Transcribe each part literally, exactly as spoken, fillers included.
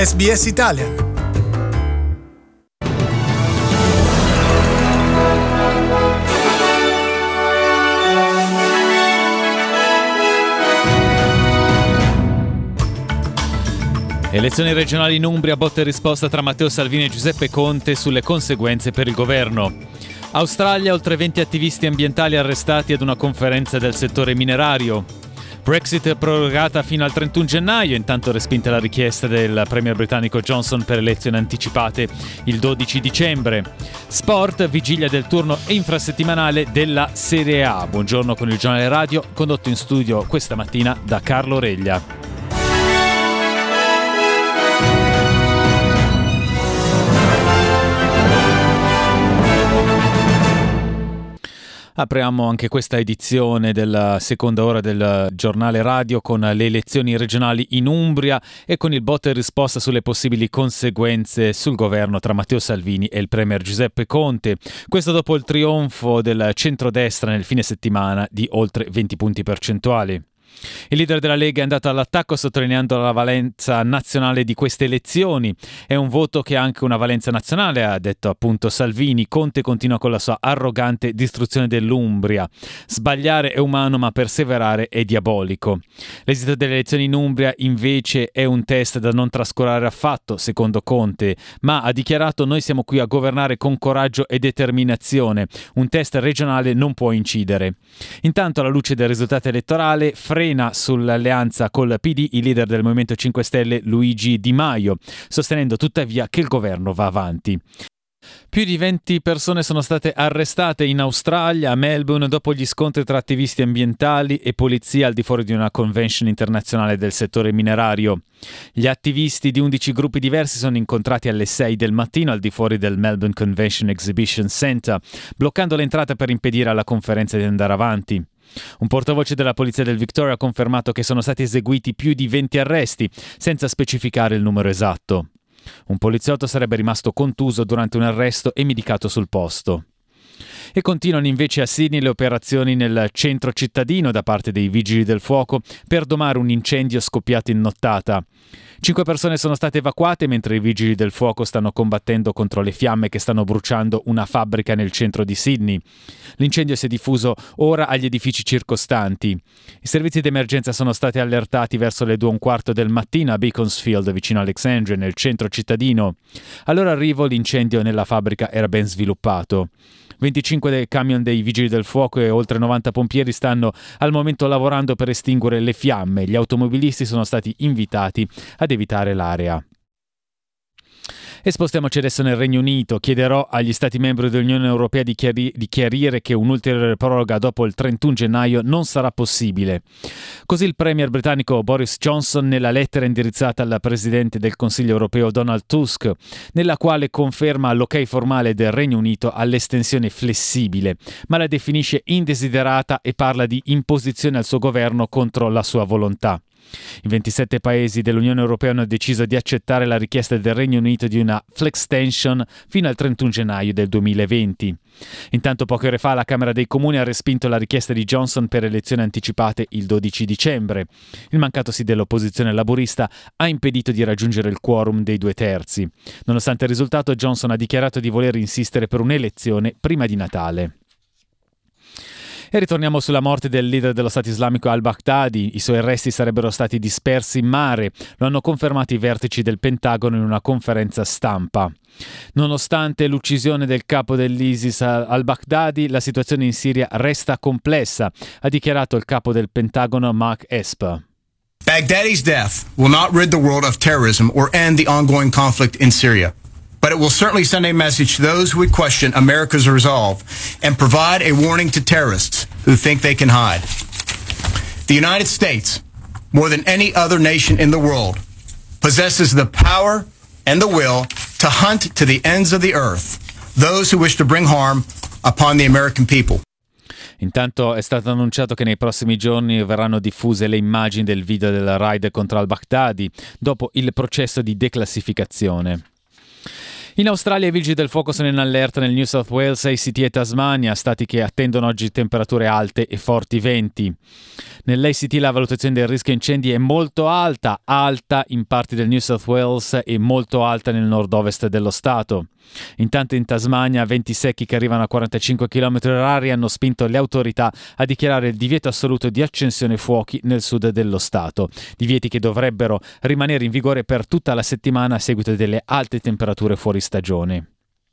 S B S Italian. Elezioni regionali in Umbria, botta e risposta tra Matteo Salvini e Giuseppe Conte sulle conseguenze per il governo. Australia, oltre venti attivisti ambientali arrestati ad una conferenza del settore minerario. Brexit prorogata fino al trentuno gennaio, intanto respinta la richiesta del premier britannico Johnson per elezioni anticipate il dodici dicembre. Sport, vigilia del turno infrasettimanale della Serie A. Buongiorno con il giornale radio, condotto in studio questa mattina da Carlo Reglia. Apriamo anche questa edizione della seconda ora del giornale radio con le elezioni regionali in Umbria e con il botta e risposta sulle possibili conseguenze sul governo tra Matteo Salvini e il premier Giuseppe Conte. Questo dopo il trionfo del centrodestra nel fine settimana di oltre venti punti percentuali. Il leader della Lega è andato all'attacco sottolineando la valenza nazionale di queste elezioni. È un voto che ha anche una valenza nazionale, ha detto appunto Salvini. Conte continua con la sua arrogante distruzione dell'Umbria. Sbagliare è umano, ma perseverare è diabolico. L'esito delle elezioni in Umbria invece è un test da non trascurare affatto, secondo Conte, ma ha dichiarato: noi siamo qui a governare con coraggio e determinazione. Un test regionale non può incidere. Intanto, alla luce del risultato elettorale, frena sull'alleanza col P D il leader del Movimento cinque Stelle Luigi Di Maio, sostenendo tuttavia che il governo va avanti. Più di venti persone sono state arrestate in Australia, a Melbourne, dopo gli scontri tra attivisti ambientali e polizia al di fuori di una convention internazionale del settore minerario. Gli attivisti di undici gruppi diversi sono incontrati alle sei del mattino al di fuori del Melbourne Convention Exhibition Centre, bloccando l'entrata per impedire alla conferenza di andare avanti. Un portavoce della polizia del Victoria ha confermato che sono stati eseguiti più di venti arresti, senza specificare il numero esatto. Un poliziotto sarebbe rimasto contuso durante un arresto e medicato sul posto. E continuano invece a Sydney le operazioni nel centro cittadino da parte dei vigili del fuoco per domare un incendio scoppiato in nottata. Cinque persone sono state evacuate mentre i vigili del fuoco stanno combattendo contro le fiamme che stanno bruciando una fabbrica nel centro di Sydney. L'incendio si è diffuso ora agli edifici circostanti. I servizi di emergenza sono stati allertati verso le due e un quarto del mattino a Beaconsfield, vicino a Alexandria, nel centro cittadino. Al loro arrivo l'incendio nella fabbrica era ben sviluppato. venticinque dei camion dei vigili del fuoco e oltre novanta pompieri stanno al momento lavorando per estinguere le fiamme. Gli automobilisti sono stati invitati ad evitare l'area. E spostiamoci adesso nel Regno Unito. Chiederò agli Stati membri dell'Unione Europea di, chiari- di chiarire che un'ulteriore proroga dopo il trentuno gennaio non sarà possibile. Così il premier britannico Boris Johnson nella lettera indirizzata al presidente del Consiglio Europeo Donald Tusk, nella quale conferma l'ok formale del Regno Unito all'estensione flessibile, ma la definisce indesiderata e parla di imposizione al suo governo contro la sua volontà. I ventisette paesi dell'Unione Europea hanno deciso di accettare la richiesta del Regno Unito di una flextension fino al trentuno gennaio del duemilaventi. Intanto poche ore fa la Camera dei Comuni ha respinto la richiesta di Johnson per elezioni anticipate il dodici dicembre. Il mancato sì dell'opposizione laburista ha impedito di raggiungere il quorum dei due terzi. Nonostante il risultato, Johnson ha dichiarato di voler insistere per un'elezione prima di Natale. E ritorniamo sulla morte del leader dello Stato islamico al-Baghdadi. I suoi resti sarebbero stati dispersi in mare. Lo hanno confermato i vertici del Pentagono in una conferenza stampa. Nonostante l'uccisione del capo dell'ISIS al-Baghdadi, la situazione in Siria resta complessa, ha dichiarato il capo del Pentagono Mark Esper. Baghdadi's death will not rid the world of terrorism or end the ongoing conflict in Syria. But it will certainly send a message to those who would question America's resolve and provide a warning to terrorists who think they can hide. The United States, more than any other nation in the world, possesses the power and the will to hunt to the ends of the earth those who wish to bring harm upon the American people. Intanto è stato annunciato che nei prossimi giorni verranno diffuse le immagini del video del raid contro al-Baghdadi dopo il processo di declassificazione. In Australia i vigili del fuoco sono in allerta nel New South Wales, A C T e Tasmania, stati che attendono oggi temperature alte e forti venti. Nell'A C T la valutazione del rischio incendi è molto alta, alta in parti del New South Wales e molto alta nel nord-ovest dello stato. Intanto in Tasmania venti secchi che arrivano a quarantacinque chilometri orari hanno spinto le autorità a dichiarare il divieto assoluto di accensione fuochi nel sud dello stato. Divieti che dovrebbero rimanere in vigore per tutta la settimana a seguito delle alte temperature fuori stagione.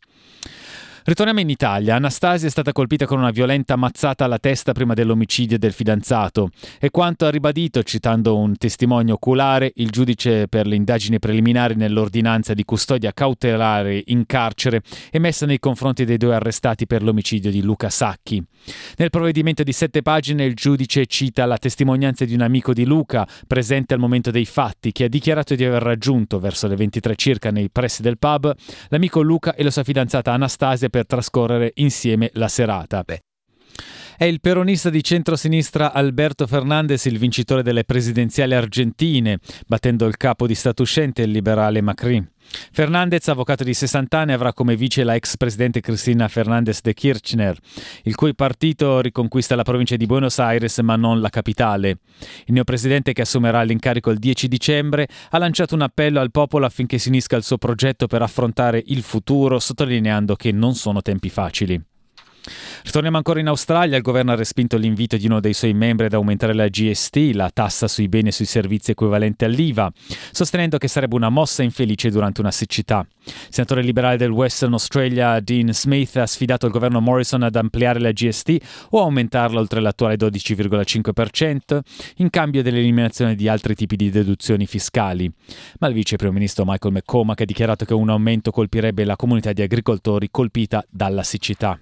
Ritorniamo in Italia. Anastasia è stata colpita con una violenta mazzata alla testa prima dell'omicidio del fidanzato. È quanto ha ribadito, citando un testimone oculare, il giudice per le indagini preliminari nell'ordinanza di custodia cautelare in carcere emessa nei confronti dei due arrestati per l'omicidio di Luca Sacchi. Nel provvedimento di sette pagine il giudice cita la testimonianza di un amico di Luca, presente al momento dei fatti, che ha dichiarato di aver raggiunto, verso le ventitré circa nei pressi del pub, l'amico Luca e la sua fidanzata Anastasia per trascorrere insieme la serata. Beh. È il peronista di centrosinistra Alberto Fernandez il vincitore delle presidenziali argentine, battendo il capo di stato uscente, il liberale Macri. Fernandez, avvocato di sessanta anni, avrà come vice la ex presidente Cristina Fernández de Kirchner, il cui partito riconquista la provincia di Buenos Aires ma non la capitale. Il neopresidente, che assumerà l'incarico il dieci dicembre, ha lanciato un appello al popolo affinché si unisca al suo progetto per affrontare il futuro, sottolineando che non sono tempi facili. Ritorniamo ancora in Australia. Il governo ha respinto l'invito di uno dei suoi membri ad aumentare la G S T, la tassa sui beni e sui servizi equivalente all'I V A, sostenendo che sarebbe una mossa infelice durante una siccità. Il senatore liberale del Western Australia Dean Smith ha sfidato il governo Morrison ad ampliare la G S T o aumentarla oltre l'attuale dodici virgola cinque per cento in cambio dell'eliminazione di altri tipi di deduzioni fiscali. Ma il vice primo ministro Michael McCormack ha dichiarato che un aumento colpirebbe la comunità di agricoltori colpita dalla siccità.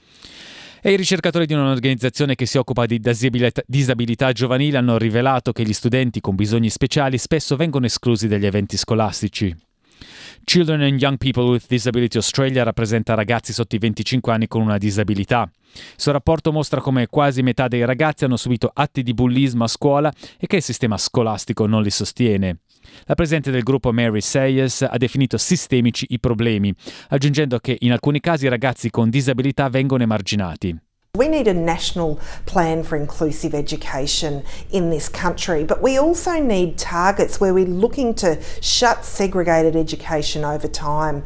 E i ricercatori di un'organizzazione che si occupa di disabilità, disabilità giovanile hanno rivelato che gli studenti con bisogni speciali spesso vengono esclusi dagli eventi scolastici. Children and Young People with Disability Australia rappresenta ragazzi sotto i venticinque anni con una disabilità. Il suo rapporto mostra come quasi metà dei ragazzi hanno subito atti di bullismo a scuola e che il sistema scolastico non li sostiene. La presidente del gruppo Mary Sayers ha definito sistemici i problemi, aggiungendo che in alcuni casi i ragazzi con disabilità vengono emarginati. We need a national plan for inclusive education in this country, but we also need targets where we're looking to shut segregated education over time.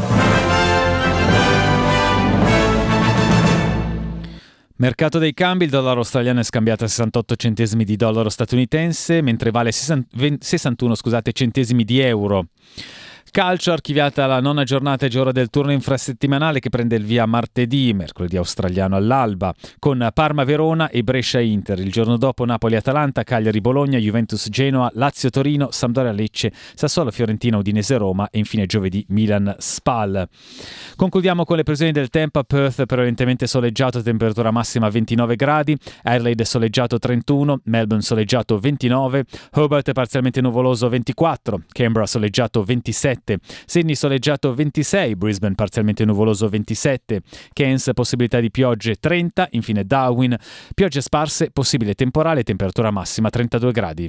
Mercato dei cambi, il dollaro australiano è scambiato a sessantotto centesimi di dollaro statunitense, mentre vale sessantuno scusate, centesimi di euro. Calcio, archiviata la nona giornata e ora del turno infrasettimanale che prende il via martedì, mercoledì australiano all'alba, con Parma-Verona e Brescia-Inter. Il giorno dopo Napoli-Atalanta, Cagliari-Bologna, Juventus-Genoa, Lazio-Torino, Sampdoria-Lecce, Sassuolo-Fiorentina, Udinese-Roma e infine giovedì Milan-Spal. Concludiamo con le previsioni del tempo. Perth prevalentemente soleggiato, temperatura massima ventinove gradi, Adelaide soleggiato trentuno, Melbourne soleggiato ventinove, Hobart parzialmente nuvoloso ventiquattro, Canberra soleggiato ventisette, Sydney soleggiato ventisei, Brisbane parzialmente nuvoloso ventisette, Cairns possibilità di piogge trenta, infine Darwin piogge sparse, possibile temporale, temperatura massima trentadue gradi.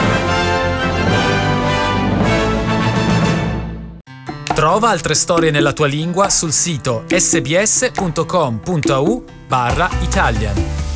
Trova altre storie nella tua lingua sul sito sbs punto com punto a u barra Italian.